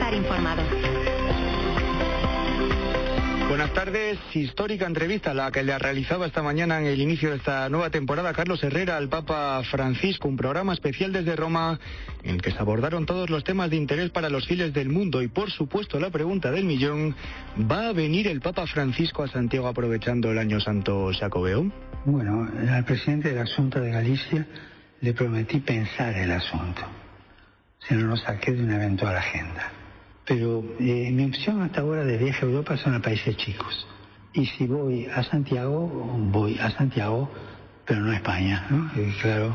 estar informado. Buenas tardes. Histórica entrevista la que le realizaba esta mañana en el inicio de esta nueva temporada Carlos Herrera al Papa Francisco, un programa especial desde Roma en el que se abordaron todos los temas de interés para los fieles del mundo y por supuesto la pregunta del millón: ¿va a venir el Papa Francisco a Santiago aprovechando el Año Santo Xacobeo? Bueno, al presidente de la Junta de Galicia le prometí pensar el asunto, si no lo saqué de una eventual agenda. Pero mi opción hasta ahora de viaje a Europa son a países chicos. Y si voy a Santiago, pero no a España, ¿no? Claro,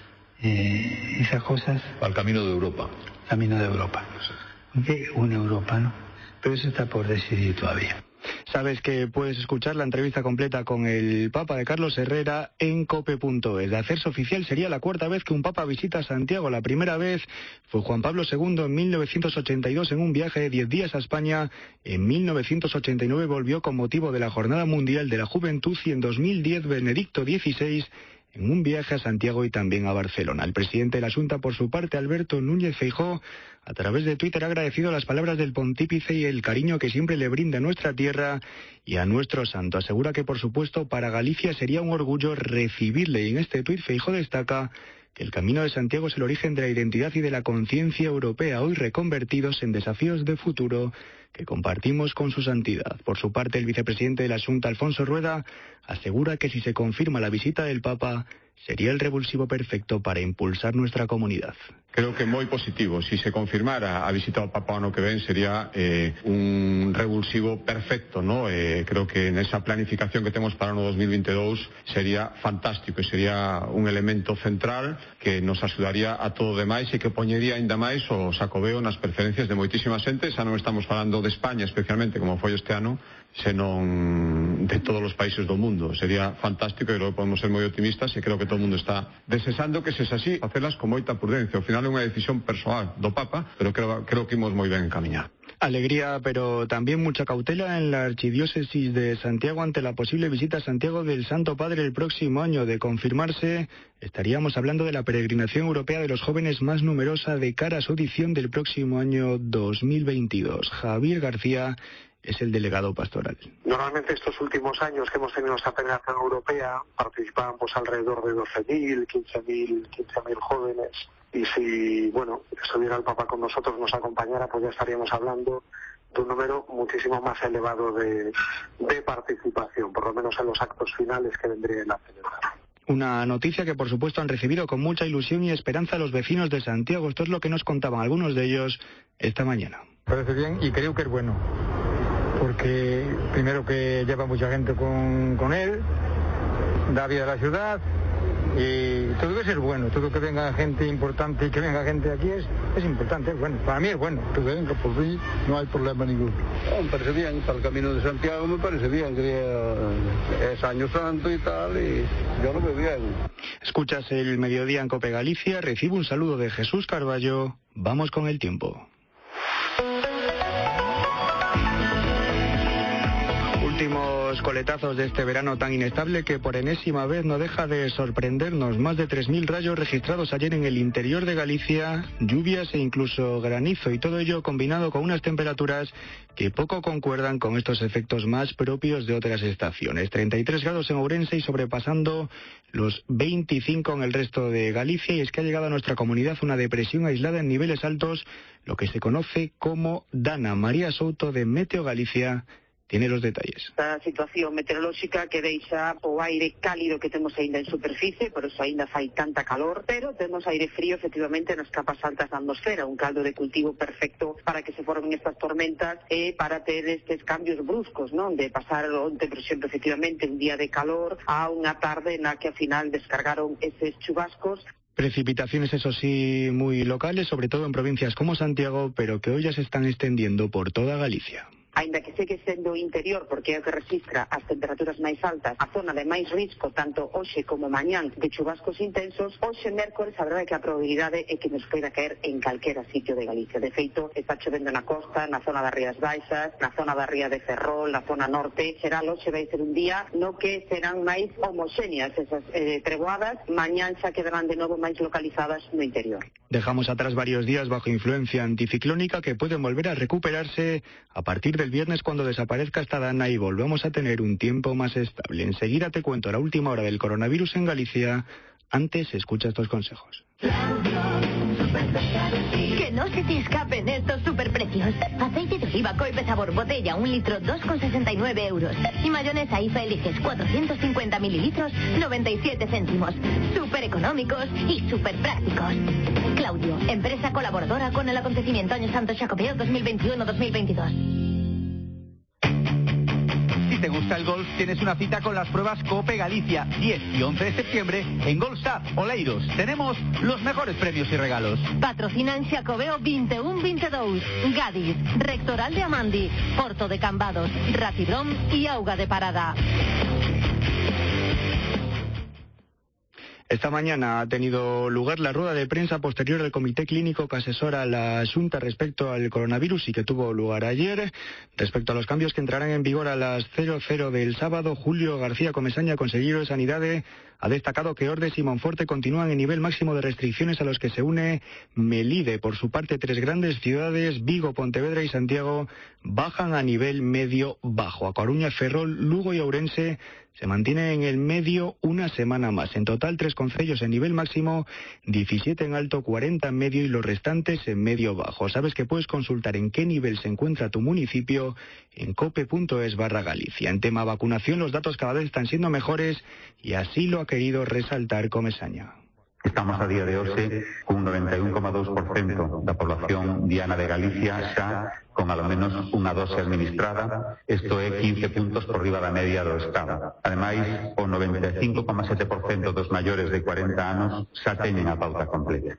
esas cosas... Al camino de Europa. Camino de Europa. Okay, una Europa, ¿no? Pero eso está por decidir todavía. Sabes que puedes escuchar la entrevista completa con el Papa de Carlos Herrera en cope.es. De hacerse oficial, sería la cuarta vez que un Papa visita Santiago. La primera vez fue Juan Pablo II en 1982 en un viaje de 10 días a España. En 1989 volvió con motivo de la Jornada Mundial de la Juventud y en 2010 Benedicto XVI en un viaje a Santiago y también a Barcelona. El presidente de la Xunta, por su parte, Alberto Núñez Feijóo, a través de Twitter ha agradecido las palabras del pontífice y el cariño que siempre le brinda a nuestra tierra y a nuestro santo. Asegura que, por supuesto, para Galicia sería un orgullo recibirle. Y en este tuit Feijóo destaca que el Camino de Santiago es el origen de la identidad y de la conciencia europea, hoy reconvertidos en desafíos de futuro que compartimos con su santidad. Por su parte, el vicepresidente de la Xunta, Alfonso Rueda, asegura que si se confirma la visita del Papa, sería el revulsivo perfecto para impulsar nuestra comunidad. Creo que moi positivo. Si se confirmara a visita ao Papa ano que ven, sería un revulsivo perfecto, ¿no? Creo que nesa planificación que temos para o ano 2022 sería fantástico e sería un elemento central que nos axudaría a todo demais e que poñería ainda máis o Xacobeo nas preferencias de moitísima xente. Xa non estamos falando de España especialmente, como foi este ano, senón de todos os países do mundo. Sería fantástico e creo que podemos ser moi optimistas e creo que todo o mundo está desexando que sexa así, facelas con moita prudencia. Ao final é unha decisión persoal do Papa, pero creo que imos moi ben encaminhados. Alegría, pero también mucha cautela en la Archidiócesis de Santiago ante la posible visita a Santiago del Santo Padre el próximo año. De confirmarse, estaríamos hablando de la peregrinación europea de los jóvenes más numerosa de cara a su edición del próximo año 2022. Javier García es el delegado pastoral. Normalmente estos últimos años que hemos tenido esta peregrinación europea participaban pues alrededor de 12.000, 15.000 jóvenes. Y si, bueno, estuviera el Papa con nosotros, nos acompañara, pues ya estaríamos hablando de un número muchísimo más elevado de participación, por lo menos en los actos finales que vendrían a celebrar. Una noticia que por supuesto han recibido con mucha ilusión y esperanza los vecinos de Santiago. Esto es lo que nos contaban algunos de ellos esta mañana. Parece bien y creo que es bueno, porque primero que lleva mucha gente con él, da vida a la ciudad. Y todo debe ser bueno, todo que venga gente importante y que venga gente aquí es importante, es bueno, para mí es bueno. Que venga por mí, no hay problema ninguno. Me parece bien, para el Camino de Santiago me parece bien, que es Año Santo y tal, y yo lo veo bien. Escuchas el Mediodía en Cope Galicia, recibo un saludo de Jesús Carballo, vamos con el tiempo. Últimos coletazos de este verano tan inestable que por enésima vez no deja de sorprendernos. Más de 3.000 rayos registrados ayer en el interior de Galicia, lluvias e incluso granizo, y todo ello combinado con unas temperaturas que poco concuerdan con estos efectos más propios de otras estaciones. 33 grados en Ourense y sobrepasando los 25 en el resto de Galicia, y es que ha llegado a nuestra comunidad una depresión aislada en niveles altos, lo que se conoce como Dana. María Souto de Meteo Galicia tiene los detalles. Esta situación meteorolóxica que deixa o aire cálido que temos aínda en superficie, por eso aínda fai tanta calor, pero temos aire frío efectivamente nas capas altas da atmosfera, un caldo de cultivo perfecto para que se formen estas tormentas e para ter estes cambios bruscos, non? De pasar onte, por exemplo, efectivamente un día de calor a unha tarde na que ao final descargaron eses chubascos. Precipitaciones, eso sí, muy locales, sobre todo en provincias como Santiago, pero que hoy ya se están extendiendo por toda Galicia. Ainda que segue sendo interior, porque é o que registra as temperaturas máis altas, a zona de máis risco, tanto hoxe como mañán, de chubascos intensos, hoxe mércores a verdade que a probabilidade é que nos poida caer en calquera sitio de Galicia. De feito, está chovendo na costa, na zona das Rías Baixas, na zona da Ría de Ferrol, na zona norte. Será hoxe vai ser un día no que serán máis homoxéneas esas treboadas, mañán xa quedarán de novo máis localizadas no interior. Dejamos atrás varios días bajo influencia anticiclónica que pueden volver a recuperarse a partir del viernes cuando desaparezca esta dana y volvemos a tener un tiempo más estable. Enseguida te cuento la última hora del coronavirus en Galicia. Antes, escucha estos consejos. Que no se te escapen estos superprecios. Aceite de oliva Coipe Sabor botella 1 litro 2,69 euros. Y mayonesa IFA Eliges 450 mililitros 97 céntimos. Súper económicos y súper prácticos. Claudio, empresa colaboradora con el acontecimiento Año Santo Xacobeo 2021-2022. Si te gusta el golf, tienes una cita con las pruebas Cope Galicia, 10 y 11 de septiembre en Golfstar Oleiros. Tenemos los mejores premios y regalos. Patrocinan Xacobeo 21-22, Gadis, Rectoral de Amandi, Porto de Cambados, Ratidrón y Auga de Parada. Esta mañana ha tenido lugar la rueda de prensa posterior del comité clínico que asesora a la Xunta respecto al coronavirus y que tuvo lugar ayer. Respecto a los cambios que entrarán en vigor a las 00 del sábado, Julio García Comesaña, consejero de Sanidade, ha destacado que Ordes y Monforte continúan en nivel máximo de restricciones a los que se une Melide. Por su parte, 3 grandes ciudades, Vigo, Pontevedra y Santiago, bajan a nivel medio-bajo. A Coruña, Ferrol, Lugo y Ourense se mantienen en el medio una semana más. En total, 3 concellos en nivel máximo, 17 en alto, 40 en medio y los restantes en medio-bajo. Sabes que puedes consultar en qué nivel se encuentra tu municipio en cope.es/Galicia. En tema vacunación, los datos cada vez están siendo mejores y así lo ha querido resaltar Comesaña. Estamos a día de hoxe cun 91,2% da población diana de Galicia xa con ao menos unha dose administrada, isto é 15 puntos por riba da media do Estado. Ademais, o 95,7% dos maiores de 40 anos xa teñen a pauta completa.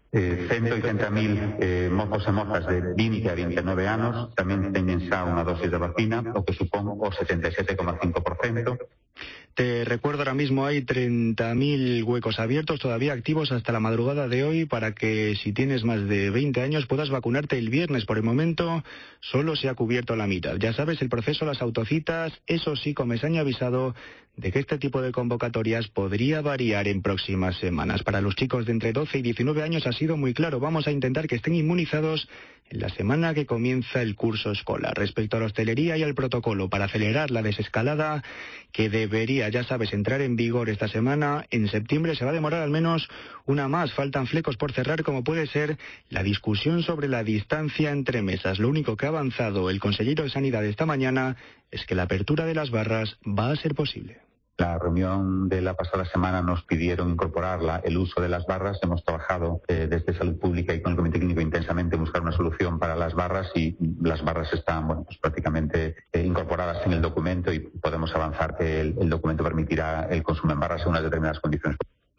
180.000 mozos e mozas de 20 a 29 anos tamén teñen xa unha dosis de vacina, o que supón o 77,5%. Te recuerdo, ahora mismo hay 30.000 huecos abiertos todavía activos hasta la madrugada de hoy para que si tienes más de 20 años puedas vacunarte el viernes. Por el momento solo se ha cubierto la mitad. Ya sabes, el proceso, las autocitas, eso sí, Comesaña ha avisado de que este tipo de convocatorias podría variar en próximas semanas. Para los chicos de entre 12 y 19 años ha sido muy claro, vamos a intentar que estén inmunizados en la semana que comienza el curso escolar. Respecto a la hostelería y al protocolo para acelerar la desescalada que debería, ya sabes, entrar en vigor esta semana, en septiembre se va a demorar al menos una más. Faltan flecos por cerrar, como puede ser la discusión sobre la distancia entre mesas. Lo único que ha avanzado el consejero de Sanidad esta mañana es que la apertura de las barras va a ser posible. La reunión de la pasada semana nos pidieron incorporar el uso de las barras. Hemos trabajado desde Salud Pública y con el Comité Clínico intensamente en buscar una solución para las barras y las barras están pues prácticamente incorporadas en el documento y podemos avanzar que el documento permitirá el consumo en barras en unas determinadas condiciones.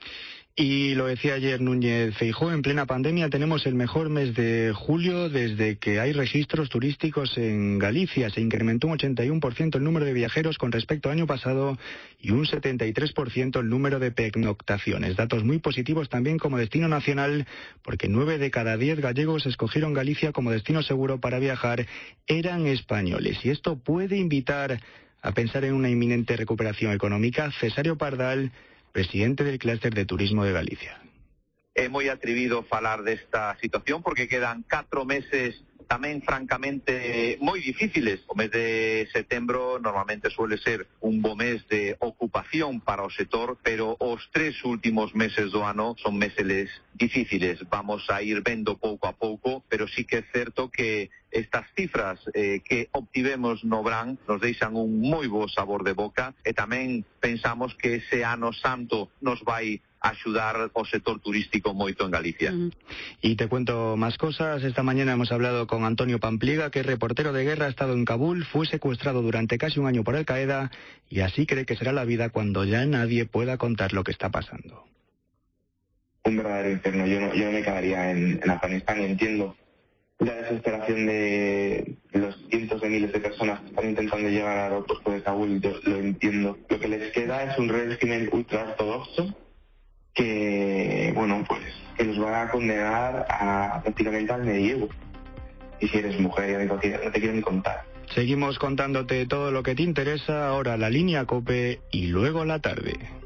Y lo decía ayer Núñez Feijóo, en plena pandemia tenemos el mejor mes de julio desde que hay registros turísticos en Galicia. Se incrementó un 81% el número de viajeros con respecto al año pasado y un 73% el número de pernoctaciones. Datos muy positivos también como destino nacional, porque 9 de cada 10 gallegos escogieron Galicia como destino seguro para viajar, eran españoles. Y esto puede invitar a pensar en una inminente recuperación económica. Cesario Pardal, presidente del clúster de turismo de Galicia. É moi atrevido falar desta situación porque quedan 4 meses tamén francamente moi difíciles. O mes de setembro normalmente suele ser un bo mes de ocupación para o sector, pero os 3 últimos meses do ano son meses difíciles. Vamos a ir vendo pouco a pouco, pero sí que é certo que estas cifras que obtivemos no Brán nos deixan un moi bo sabor de boca e tamén pensamos que ese ano santo nos vai ayudar al sector turístico moito en Galicia. Y te cuento más cosas. Esta mañana hemos hablado con Antonio Pampliega, que es reportero de guerra, ha estado en Kabul, fue secuestrado durante casi un año por Al-Qaeda y así cree que será la vida cuando ya nadie pueda contar lo que está pasando. Un verdadero infierno. Yo no me quedaría en Afganistán y entiendo la desesperación de los cientos de miles de personas que están intentando llegar al aeropuerto de Kabul. Yo lo entiendo. Lo que les queda es un régimen ultra ortodoxo que, bueno, pues que los va a condenar a prácticamente al medievo. Y si eres mujer, ya no te quiero ni contar. Seguimos contándote todo lo que te interesa, ahora la línea COPE y luego la tarde.